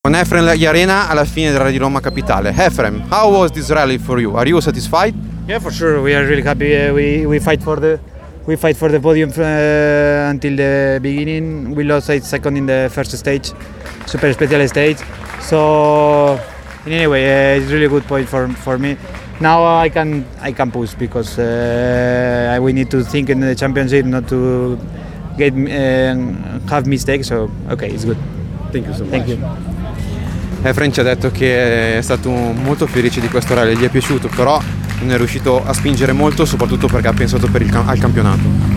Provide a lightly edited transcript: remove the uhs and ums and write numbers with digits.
Con Efrem Arena alla fine del Rally di Roma Capitale. Efrem, how was this rally for you? Are you satisfied? Yeah, for sure. We are really happy. We fight for the podium until the beginning. We lost 8 seconds in the first stage, super special stage. So in any way, it's really good point for me. Now I can push because we need to think in the championship not to get have mistakes. So okay, it's good. Thank you so much. Thank you. Efrem ci ha detto che è stato molto felice di questo rally, gli è piaciuto, però non è riuscito a spingere molto, soprattutto perché ha pensato al campionato.